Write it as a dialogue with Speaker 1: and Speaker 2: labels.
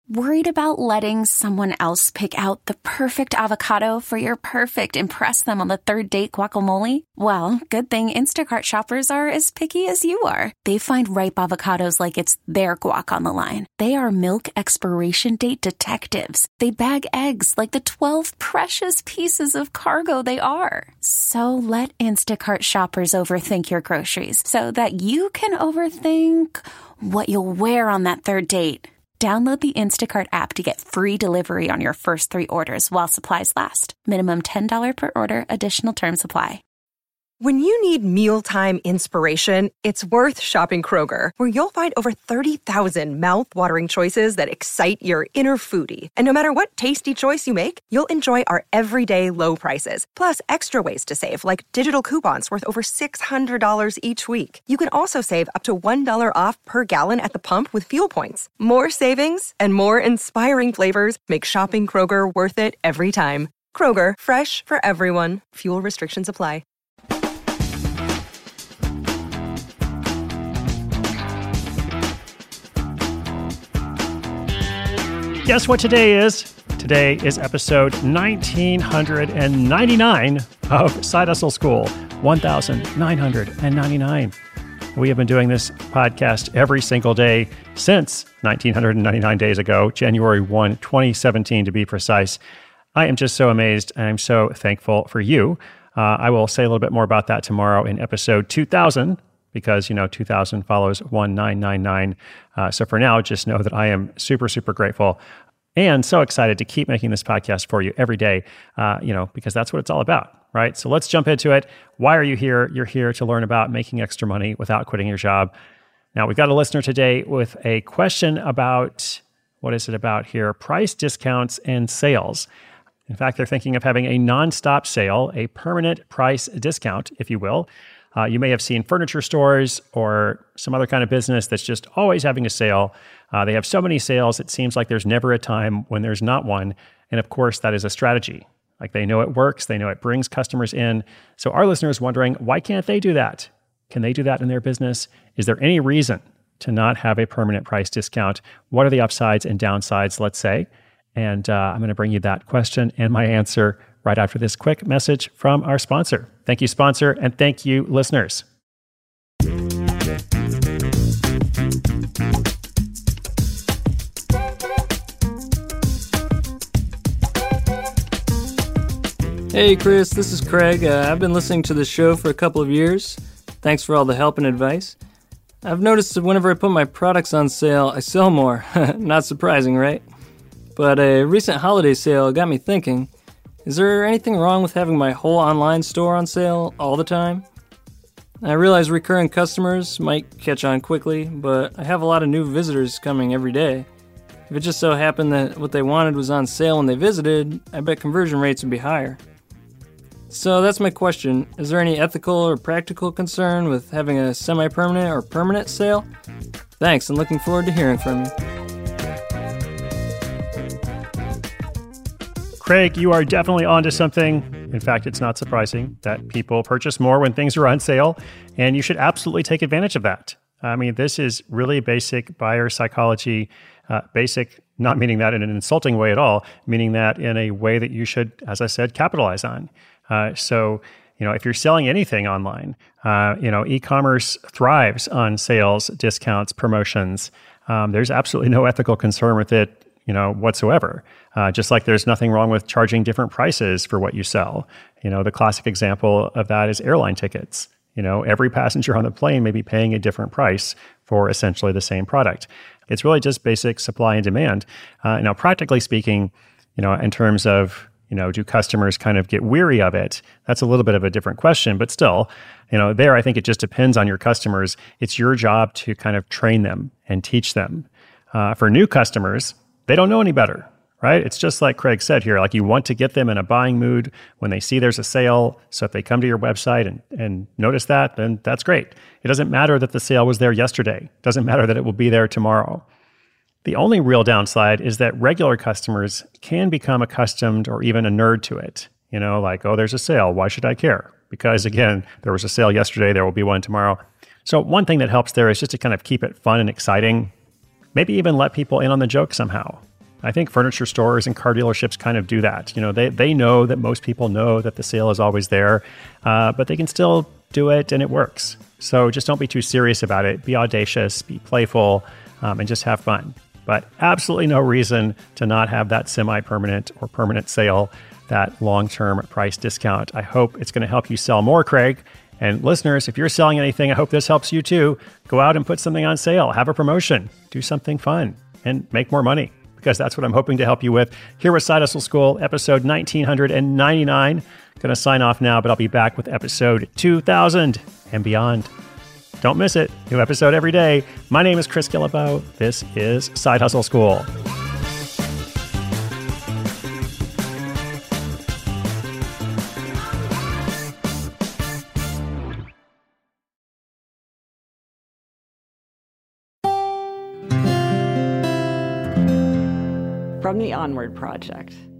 Speaker 1: Worried about letting someone else pick out the perfect avocado for your perfect impress them on the third date guacamole? Well, good thing Instacart shoppers are as picky as you are. They find ripe avocados like it's their guac on the line. They are milk expiration date detectives. They bag eggs like the 12 precious pieces of cargo they are. So let Instacart shoppers overthink your groceries so that you can overthink what you'll wear on that third date. Download the Instacart app to get free delivery on your first 3 orders while supplies last. Minimum $10 per order. Additional terms apply.
Speaker 2: When you need mealtime inspiration, it's worth shopping Kroger, where you'll find over 30,000 mouth-watering choices that excite your inner foodie. And no matter what tasty choice you make, you'll enjoy our everyday low prices, plus extra ways to save, like digital coupons worth over $600 each week. You can also save up to $1 off per gallon at the pump with fuel points. More savings and more inspiring flavors make shopping Kroger worth it every time. Kroger, fresh for everyone. Fuel restrictions apply.
Speaker 3: Guess what today is? Today is episode 1999 of Side Hustle School, 1999. We have been doing this podcast every single day since 1999 days ago, January 1, 2017 to be precise. I am just so amazed and I'm so thankful for you. I will say a little bit more about that tomorrow in episode 2000. Because, 2000 follows 1999. So for now, just know that I am super, super grateful and so excited to keep making this podcast for you every day, because that's what it's all about, right? So let's jump into it. Why are you here? You're here to learn about making extra money without quitting your job. Now, we've got a listener today with a question about, what is it about here? Price discounts and sales. In fact, they're thinking of having a nonstop sale, a permanent price discount, if you will. You may have seen furniture stores or some other kind of business that's just always having a sale. They have so many sales, it seems like there's never a time when there's not one. And of course, that is a strategy. Like they know it works, they know it brings customers in. So our listener is wondering, why can't they do that? Can they do that in their business? Is there any reason to not have a permanent price discount? What are the upsides and downsides, let's say? And I'm going to bring you that question and my answer right after this quick message from our sponsor. Thank you, sponsor, and thank you, listeners.
Speaker 4: Hey, Chris, this is Craig. I've been listening to the show for a couple of years. Thanks for all the help and advice. I've noticed that whenever I put my products on sale, I sell more. Not surprising, right? But a recent holiday sale got me thinking, is there anything wrong with having my whole online store on sale all the time? I realize recurring customers might catch on quickly, but I have a lot of new visitors coming every day. If it just so happened that what they wanted was on sale when they visited, I bet conversion rates would be higher. So that's my question. Is there any ethical or practical concern with having a semi-permanent or permanent sale? Thanks, and looking forward to hearing from you.
Speaker 3: Craig, you are definitely onto something. In fact, it's not surprising that people purchase more when things are on sale, and you should absolutely take advantage of that. I mean, this is really basic buyer psychology, basic, not meaning that in an insulting way at all, meaning that in a way that you should, as I said, capitalize on. So, if you're selling anything online, e-commerce thrives on sales, discounts, promotions. There's absolutely no ethical concern with it, whatsoever. Just like there's nothing wrong with charging different prices for what you sell. The classic example of that is airline tickets. Every passenger on the plane may be paying a different price for essentially the same product. It's really just basic supply and demand. Now, practically speaking, in terms of, do customers kind of get weary of it? That's a little bit of a different question, but still, there I think it just depends on your customers. It's your job to kind of train them and teach them. For new customers, they don't know any better, right? It's just like Craig said here, like you want to get them in a buying mood when they see there's a sale. So if they come to your website and notice that, then that's great. It doesn't matter that the sale was there yesterday. It doesn't matter that it will be there tomorrow. The only real downside is that regular customers can become accustomed or even a nerd to it. Like, oh, there's a sale. Why should I care? Because again, there was a sale yesterday. There will be one tomorrow. So one thing that helps there is just to kind of keep it fun and exciting. Maybe even let people in on the joke somehow. I think furniture stores and car dealerships kind of do that. They know that most people know that the sale is always there, but they can still do it and it works. So just don't be too serious about it. Be audacious, be playful, and just have fun. But absolutely no reason to not have that semi-permanent or permanent sale, that long-term price discount. I hope it's going to help you sell more, Craig. And listeners, if you're selling anything, I hope this helps you too. Go out and put something on sale, have a promotion, do something fun, and make more money, because that's what I'm hoping to help you with here with Side Hustle School, episode 1999. Going to sign off now, but I'll be back with episode 2000 and beyond. Don't miss it. New episode every day. My name is Chris Guillebeau. This is Side Hustle School.
Speaker 5: From the Onward Project.